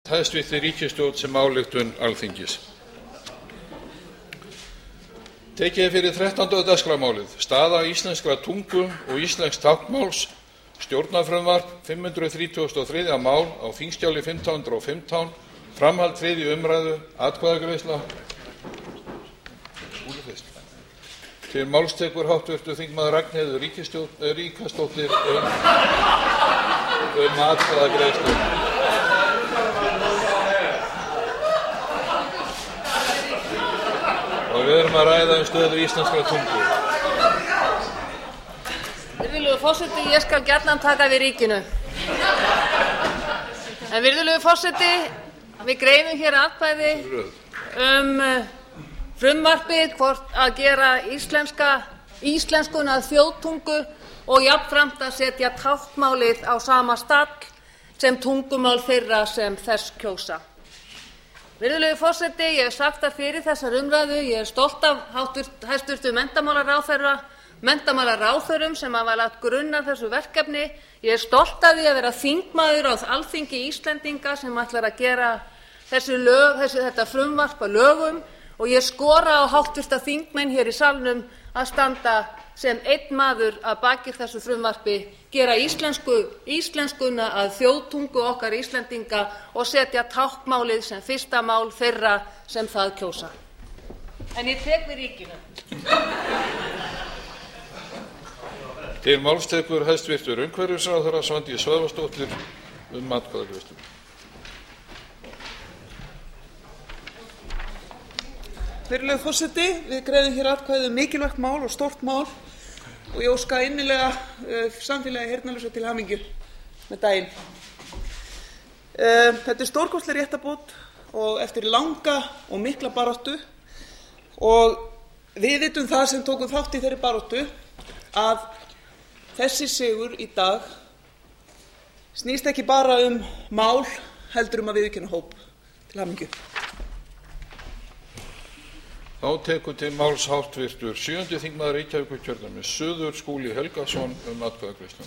hæstvirtri ríkisstjórn sem ályktun Alþingis. Tekið er fyrir 13. dagskrármálið staða íslenskrar tungu og íslensks táknmáls, stjórnarfrumvarp 533. mál á þingskjali 1515, framhald 3. umræðu, atkvæðagreiðsla. Til máls tekur háttvirtur þingmaður Ragnheiður Ríkharðsdóttir atkvæðagreiðslu. Og við erum að ræða stöðu íslenskrar tungu. Virðulegur forseti, ég skal gjarnan taka við ríkinu. En virðulegur forseti, við greiðum hér atkvæði frumvarpið hvort að gera íslenskuna að þjóðtungu og jafnframt að setja táknmálið á sama stall sem tungumál þeirra sem þess kjósa. Virðulegur forseti, ég hef sagt það fyrir þessar umræðu, ég er stolt af hæstvirtum menntamálaráðherrum sem hafa lagt grunn að þessu verkefni. Ég er stolt af því að vera þingmaður á Alþingi Íslendinga sem ætlar að gera þetta frumvarp að lögum og ég skora á háttvirta þingmenn hér í salnum að standa sem einn maður að baki þessu frumvarpi, gera íslenskuna að þjóðtungu okkar Íslendinga og setja táknmálið sem fyrsta mál þeirra sem það kjósa. En ég tek við ríkinu. Til máls tekur hæstvirtur umhverfisráðherra Svandís Svavarsdóttir atkvæðagreiðslu. Virðulegur forseti, við greiðum hér atkvæði mikilvægt mál og stórt mál og ég óska innilega samfélagi heyrnarlausra til hamingju með daginn. Þetta stórkostleg réttarbót og eftir langa og mikla baráttu og við vitum það sem tókum þátt í þeirri baráttu að þessi sigur í dag snýst ekki bara mál heldur að viðurkenna hóp. Til hamingju. Þá tekur til máls háttvirtur 7. þingmaður Reykjavíkurkjördæmis suður Skúli Helgason atkvæðagreiðslu.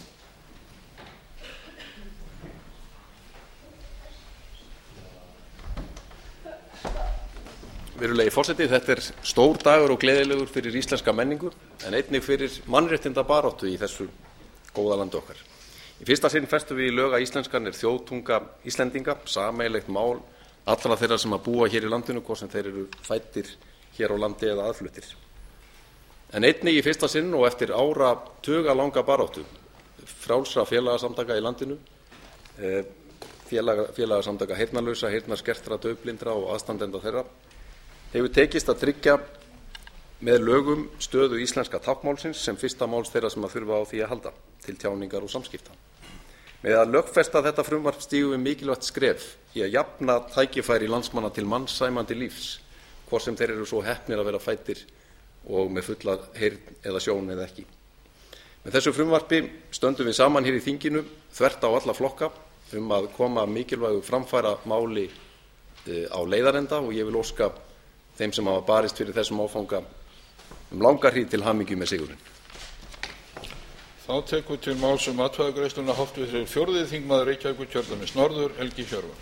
Virðulegi forseti, þetta stór dagur og gleðilegur fyrir íslenska menningu en einnig fyrir mannréttindabaráttu í þessu góða landi okkar. Í fyrsta sinn festum við í lög að íslenskan þjóðtunga Íslendinga, sameiginlegt mál allra þeirra sem að búa hér í landinu, hvort sem þeir eru fæddir hér á landi eða aðfluttir. En einnig í fyrsta sinn og eftir áratuga langa baráttu frjálsra félagasamtaka í landinu, félagasamtaka heyrnarlausra, heyrnarskertra, daufblindra og aðstandenda þeirra, hefur tekist að tryggja með lögum stöðu íslenska táknmálsins sem fyrsta máls þeirra sem að þurfa á því að halda til tjáningar og samskipta. Með að lögfesta þetta frumvarp stígum við mikilvægt skref í að jafna tækifæri landsmanna til mannsæmandi lífs, hvort sem þeir eru svo heppnir að vera fæddir og með fulla heyrn eða sjón eða ekki. Með þessu frumvarpi stöndum við saman hér í þinginu þvert á alla flokka að koma mikilvægu framfæra máli á leiðarenda og ég vil óska þeim sem hafa barist fyrir þessum áfanga langa hríð til hamingju með sigurinn. Þá tekur til máls atkvæðagreiðsluna háttvirtur 4. þingmaður Reykjavíkurkjördæmis norður Helgi Hjörvar.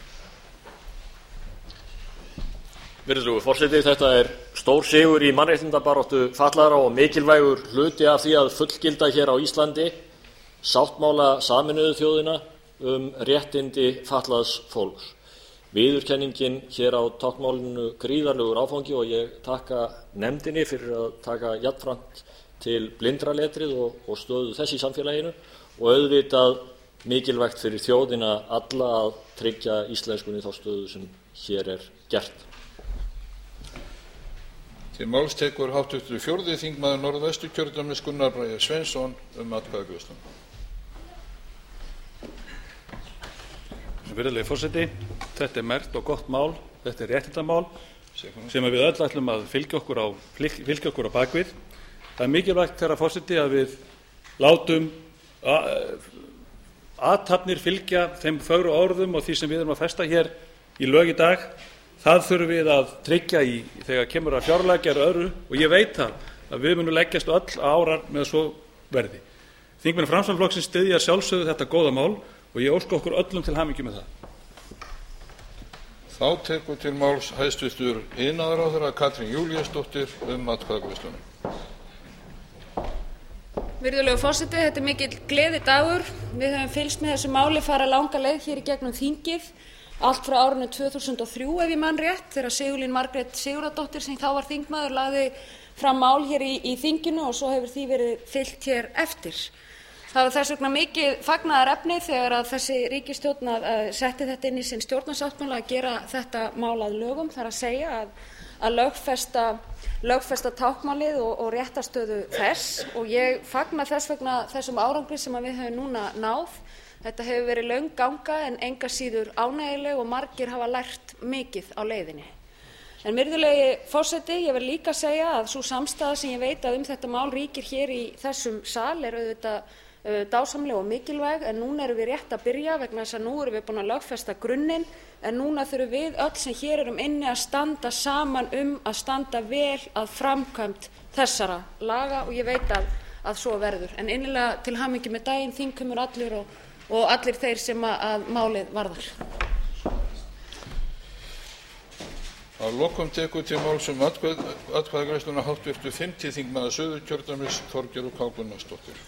Virðulegur forseti, þetta stór sigur í mannréttindabaráttu fatlaðra og mikilvægur hluti af því að fullgilda hér á Íslandi sáttmála Sameinuðu þjóðanna réttindi fatlaðs fólks. Viðurkenningin hér á táknmálinu gríðarlegur áfangi og ég þakka nefndinni fyrir að taka jafnframt til blindraletrið og stöðu þess í samfélaginu og auðvitað mikilvægt fyrir þjóðina alla að tryggja íslenskunni þá stöðu sem hér gert. Til máls tekur háttvirtur 4. þingmaður Norðvesturkjördæmis Gunnar Bragi Sveinsson atkvæðagreiðslu. Virðulegi forseti, þetta merkt og gott mál, þetta réttindamál sem við öll ætlum að fylgja okkur á bakvið. Það mikilvægt, herra forseti, að við látum athafnir fylgja þeim fögru orðum og því sem við erum að festa hér í lög í dag. Það þurfum við að tryggja þegar kemur að fjárlagagerð öðru og ég veit að við munum leggjast öll árar með svo verði. Þingmenn Framsóknarflokksins styðja sjálfsögðu þetta góða mál og ég óska okkur öllum til hamingju með það. Þá tekur til máls hæstvirtur iðnaðarráðherra Katrín Júlíusdóttir atkvæðagreiðsluna. Virðulegur forseti, þetta er mikill gleðidagur. Við höfum fylgst með þessu máli fara langa leið hér í gegnum þingið, allt frá árinu 2003 ef ég man rétt, þegar Sigurlín Margrét Sigurðardóttir sem þá var þingmaður lagði fram mál hér í þinginu og svo hefur því verið fylgt hér eftir. Það var þess vegna mikið fagnaðarefni þegar að þessi ríkisstjórn setti þetta inn í sinn stjórnarsáttmála að gera þetta mál að lögum, það er að segja að lögfesta táknmálið og réttarstöðu þess, og ég fagna þess vegna þessum árangri sem við höfum núna náð. Þetta hefur verið löng ganga en enga síður ánægjuleg og margir hafa lært mikið á leiðinni. En virðulegi forseti, ég vil líka segja að sú samstaða sem ég veit að þetta mál ríkir hér í þessum sal er auðvitað dásamleg og mikilvæg, en núna erum við rétt að byrja vegna þess að nú erum við búin að lögfesta grunninn, en núna þurfum við öll sem hér erum inni að standa saman að standa vel að framkvæmd þessara laga og ég veit að svo verður. En innilega til hamingju með daginn, þingheimur allur og allir þeir sem að málið varðar. Að lokum tekur til máls atkvæðagreiðsluna háttvirtur 5. þingmaður Suðurkjördæmis Þorgerður K. Gunnarsdóttir.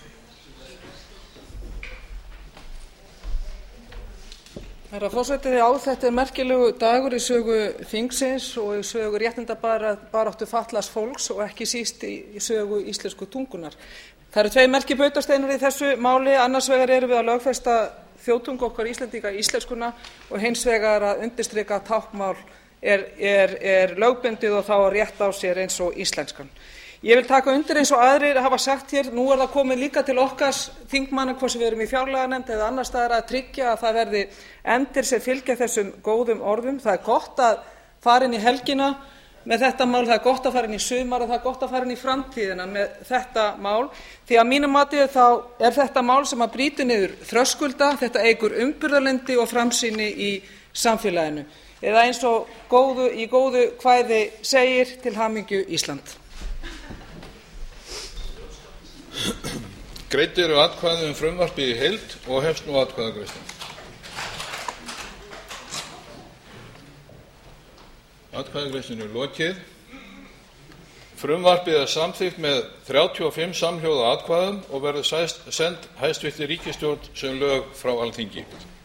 Herra forseti, þetta er merkilegu dagur í sögu þingsins og í sögu réttindabaráttu fatlaðs fólks og ekki síst í sögu íslensku tungunnar. Það eru tveir merkir bautasteinar í þessu máli, annars vegar erum við að lögfesta þjóðtungu okkar Íslendinga íslenskuna og hins vegar að undirstrika að táknmál er lögbundið og þá á rétt á sér eins og íslenskan. Ég vil taka undir eins og aðrir hafa sagt hér, nú það komið líka til okkar þingmanna, hvort sem við erum í fjárlaganefnd eða annars staðar, að tryggja að það verði efndir sem fylgja þessum góðum orðum. Það er gott að fara inn í helgina með þetta mál, það er gott að fara inn í sumar og það er gott að fara inn í framtíðina með þetta mál, því að mínu mati þá er þetta mál sem að brýtur niður þröskulda, þetta eykur umburðarlyndi og framsýni í samfélaginu. Eða eins og í góðu kvæði segir, til hamingju Ísland. Greidd eru atkvæði frumvarpið í heild og hefst nú atkvæðagreiðslan. Atkvæðagreiðslunni er lokið. Frumvarpið er samþykkt með 35 samhljóða atkvæðum og verður send hæstvirtri ríkisstjórn sem lög frá Alþingi.